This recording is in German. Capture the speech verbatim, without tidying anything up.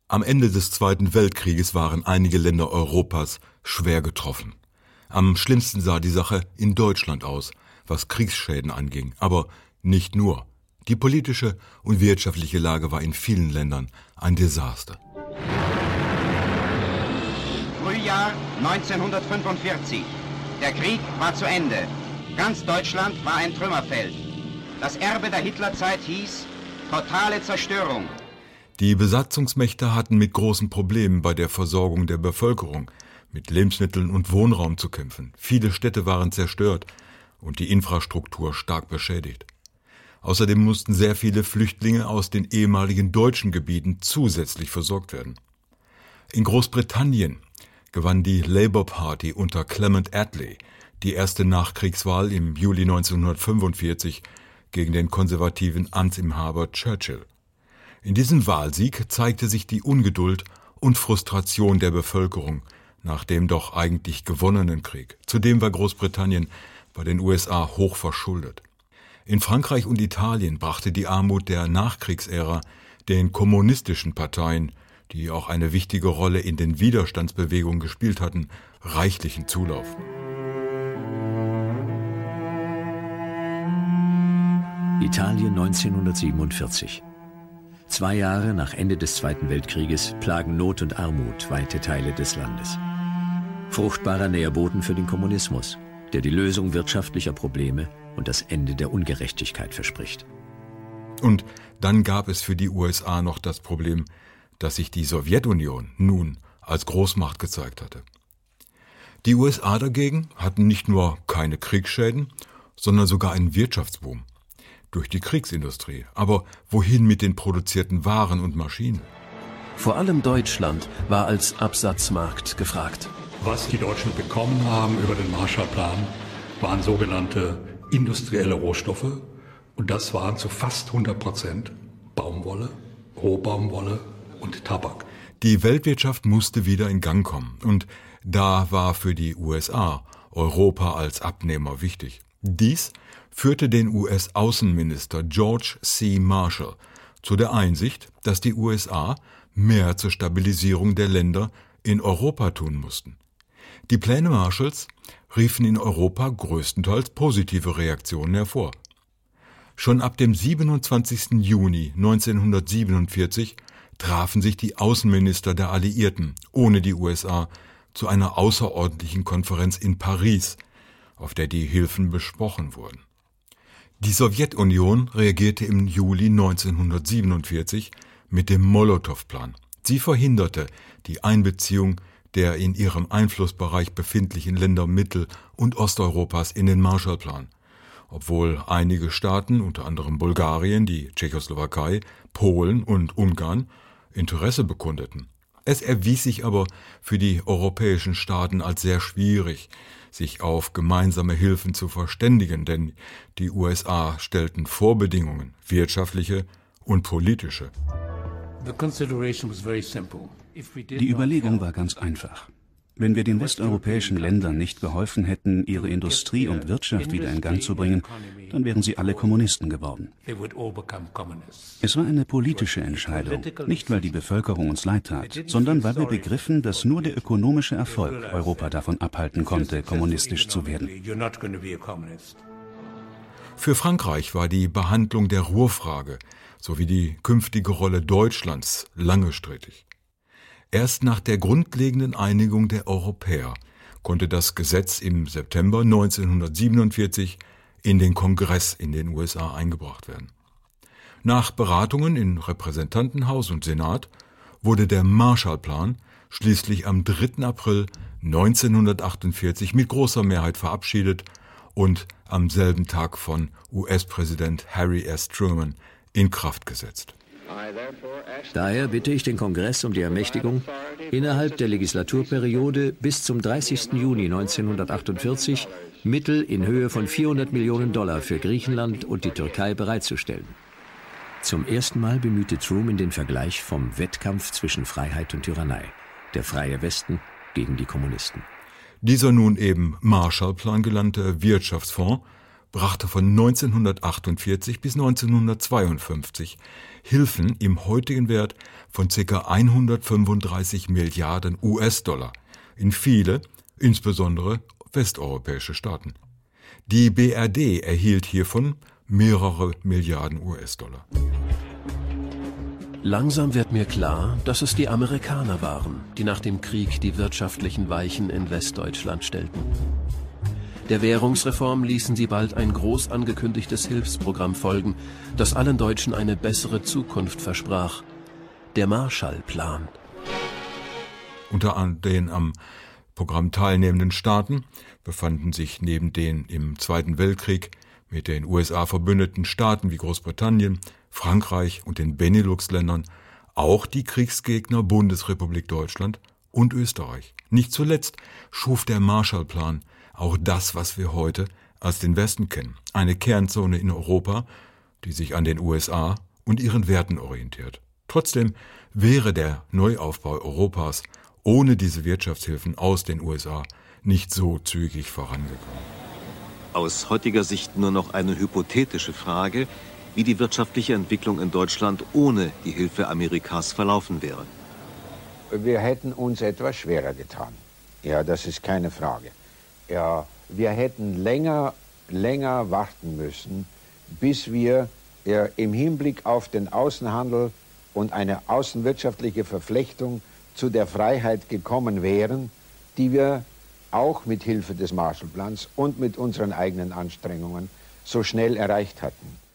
Am Ende des Zweiten Weltkrieges waren einige Länder Europas schwer getroffen. Am schlimmsten sah die Sache in Deutschland aus, was Kriegsschäden anging, aber nicht nur. Die politische und wirtschaftliche Lage war in vielen Ländern ein Desaster. Frühjahr neunzehnhundertfünfundvierzig. Der Krieg war zu Ende. Ganz Deutschland war ein Trümmerfeld. Das Erbe der Hitlerzeit hieß totale Zerstörung. Die Besatzungsmächte hatten mit großen Problemen bei der Versorgung der Bevölkerung, mit Lebensmitteln und Wohnraum zu kämpfen. Viele Städte waren zerstört und die Infrastruktur stark beschädigt. Außerdem mussten sehr viele Flüchtlinge aus den ehemaligen deutschen Gebieten zusätzlich versorgt werden. In Großbritannien gewann die Labour Party unter Clement Attlee die erste Nachkriegswahl im Juli neunzehnhundertfünfundvierzig gegen den konservativen Amtsinhaber Churchill. In diesem Wahlsieg zeigte sich die Ungeduld und Frustration der Bevölkerung nach dem doch eigentlich gewonnenen Krieg. Zudem war Großbritannien bei den U S A hoch verschuldet. In Frankreich und Italien brachte die Armut der Nachkriegsära den kommunistischen Parteien, die auch eine wichtige Rolle in den Widerstandsbewegungen gespielt hatten, reichlichen Zulauf. Italien neunzehnhundertsiebenundvierzig. Zwei Jahre nach Ende des Zweiten Weltkrieges plagen Not und Armut weite Teile des Landes. Fruchtbarer Nährboden für den Kommunismus, der die Lösung wirtschaftlicher Probleme und das Ende der Ungerechtigkeit verspricht. Und dann gab es für die U S A noch das Problem, dass sich die Sowjetunion nun als Großmacht gezeigt hatte. Die U S A dagegen hatten nicht nur keine Kriegsschäden, sondern sogar einen Wirtschaftsboom durch die Kriegsindustrie. Aber wohin mit den produzierten Waren und Maschinen? Vor allem Deutschland war als Absatzmarkt gefragt. Was die Deutschen bekommen haben über den Marshallplan, waren sogenannte industrielle Rohstoffe. Und das waren zu fast hundert Prozent Baumwolle, Rohbaumwolle und Tabak. Die Weltwirtschaft musste wieder in Gang kommen. Und da war für die U S A Europa als Abnehmer wichtig. Dies führte den U S-Außenminister George C. Marshall zu der Einsicht, dass die U S A mehr zur Stabilisierung der Länder in Europa tun mussten. Die Pläne Marshalls riefen in Europa größtenteils positive Reaktionen hervor. Schon ab dem siebenundzwanzigsten Juni neunzehnhundertsiebenundvierzig trafen sich die Außenminister der Alliierten ohne die U S A zu einer außerordentlichen Konferenz in Paris, auf der die Hilfen besprochen wurden. Die Sowjetunion reagierte im Juli neunzehnhundertsiebenundvierzig mit dem Molotow-Plan. Sie verhinderte die Einbeziehung der in ihrem Einflussbereich befindlichen Länder Mittel- und Osteuropas in den Marshallplan, obwohl einige Staaten, unter anderem Bulgarien, die Tschechoslowakei, Polen und Ungarn, Interesse bekundeten. Es erwies sich aber für die europäischen Staaten als sehr schwierig, sich auf gemeinsame Hilfen zu verständigen, denn die U S A stellten Vorbedingungen, wirtschaftliche und politische. Die Überlegung war ganz einfach. Wenn wir den westeuropäischen Ländern nicht geholfen hätten, ihre Industrie und Wirtschaft wieder in Gang zu bringen, dann wären sie alle Kommunisten geworden. Es war eine politische Entscheidung, nicht weil die Bevölkerung uns leid tat, sondern weil wir begriffen, dass nur der ökonomische Erfolg Europa davon abhalten konnte, kommunistisch zu werden. Für Frankreich war die Behandlung der Ruhrfrage sowie die künftige Rolle Deutschlands lange strittig. Erst nach der grundlegenden Einigung der Europäer konnte das Gesetz im September neunzehnhundertsiebenundvierzig in den Kongress in den U S A eingebracht werden. Nach Beratungen in Repräsentantenhaus und Senat wurde der Marshallplan schließlich am dritten April neunzehnhundertachtundvierzig mit großer Mehrheit verabschiedet und am selben Tag von U S-Präsident Harry S. Truman in Kraft gesetzt. Daher bitte ich den Kongress um die Ermächtigung, innerhalb der Legislaturperiode bis zum dreißigsten Juni neunzehnhundertachtundvierzig Mittel in Höhe von vierhundert Millionen Dollar für Griechenland und die Türkei bereitzustellen. Zum ersten Mal bemühte Truman den Vergleich vom Wettkampf zwischen Freiheit und Tyrannei, der freie Westen gegen die Kommunisten. Dieser nun eben Marshallplan genannte Wirtschaftsfonds brachte von neunzehnhundertachtundvierzig bis neunzehnhundertzweiundfünfzig Hilfen im heutigen Wert von ca. hundertfünfunddreißig Milliarden U S-Dollar in viele, insbesondere westeuropäische Staaten. Die B R D erhielt hiervon mehrere Milliarden U S-Dollar. Langsam wird mir klar, dass es die Amerikaner waren, die nach dem Krieg die wirtschaftlichen Weichen in Westdeutschland stellten. Der Währungsreform ließen sie bald ein groß angekündigtes Hilfsprogramm folgen, das allen Deutschen eine bessere Zukunft versprach. Der Marshallplan. Unter den am Programm teilnehmenden Staaten befanden sich neben den im Zweiten Weltkrieg mit den U S A verbündeten Staaten wie Großbritannien, Frankreich und den Benelux-Ländern auch die Kriegsgegner Bundesrepublik Deutschland und Österreich. Nicht zuletzt schuf der Marshallplan auch das, was wir heute als den Westen kennen. Eine Kernzone in Europa, die sich an den U S A und ihren Werten orientiert. Trotzdem wäre der Neuaufbau Europas ohne diese Wirtschaftshilfen aus den U S A nicht so zügig vorangekommen. Aus heutiger Sicht nur noch eine hypothetische Frage, wie die wirtschaftliche Entwicklung in Deutschland ohne die Hilfe Amerikas verlaufen wäre. Wir hätten uns etwas schwerer getan. Ja, das ist keine Frage. Ja, wir hätten länger, länger warten müssen, bis wir ja, im Hinblick auf den Außenhandel und eine außenwirtschaftliche Verflechtung zu der Freiheit gekommen wären, die wir auch mit Hilfe des Marshallplans und mit unseren eigenen Anstrengungen so schnell erreicht hatten.